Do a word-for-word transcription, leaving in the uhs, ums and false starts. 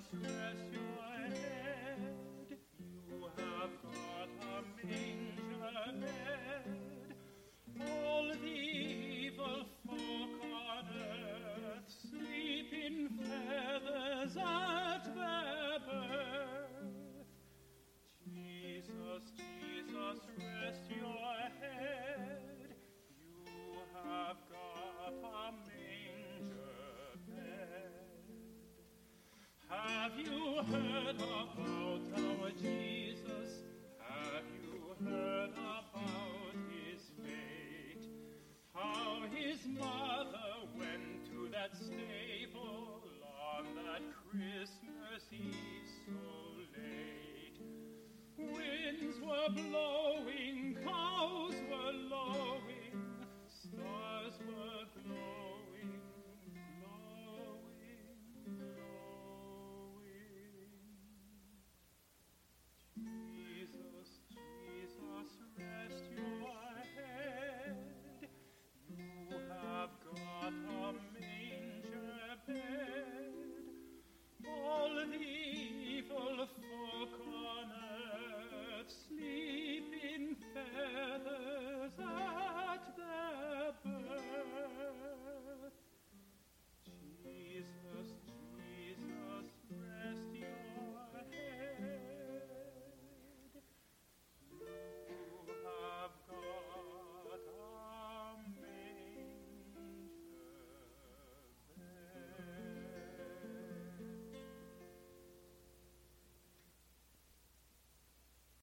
rest your head. You have got a manger bed. All the evil folk on earth sleep in feathers at their birth. Jesus, Jesus, rest your head. You have got a manger bed. Have you heard about our Jesus? Have you heard about his fate? How his mother went to that stable on that Christmas Eve so late. Winds were blowing, cows